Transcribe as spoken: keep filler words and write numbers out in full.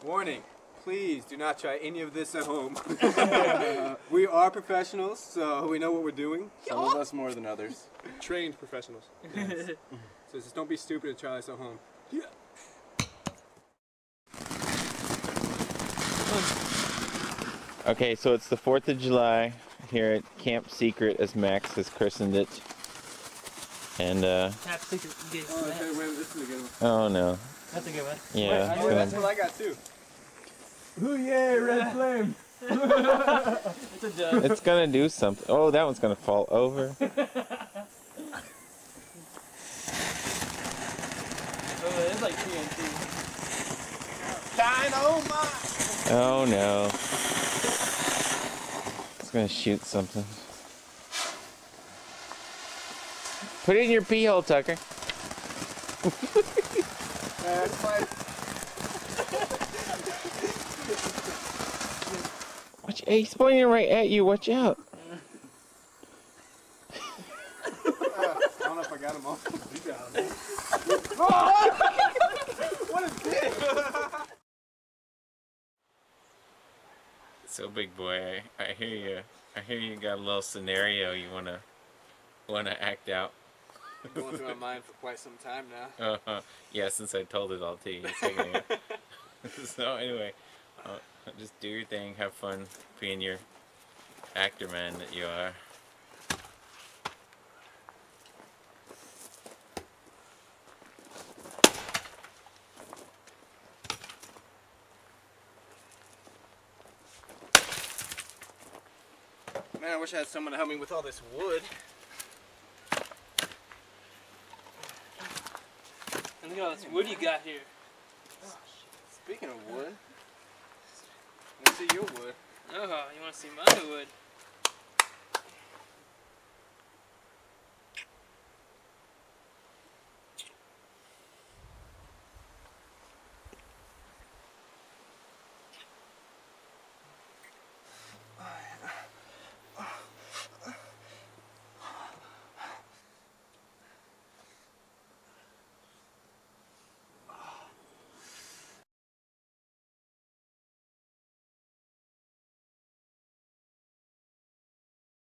Warning, please do not try any of this at home. We are professionals, so we know what we're doing. Some of us more than others. Trained professionals. Yes. So just don't be stupid and try this at home. Yeah. Okay, so it's the fourth of July here at Camp Secret, as Max has christened it. And, uh... Camp Secret. Oh, okay, wait, this is a good one. Oh, no. That's a good one. Yeah. Oh, that's what I got, too. Ooh, yay, red flame! It's a joke. It's gonna do something. Oh, that one's gonna fall over. Oh, it's like T N T. Dynamite! Oh, no. It's gonna shoot something. Put it in your pee hole, Tucker. That's my... Watch, hey, he's pointing right at you. Watch out. Uh, I don't know if I got them all. You got them. What is this? So, big boy, I, I hear you. I hear you got a little scenario you wanna wanna act out. Going through my mind for quite some time now. Uh, yeah, since I told it all to you a second ago. So anyway, uh, just do your thing, have fun being your actor man that you are. Man, I wish I had someone to help me with all this wood. And look at all this wood you got here. Speaking of wood, let's see your wood. Oh, you want to see my wood?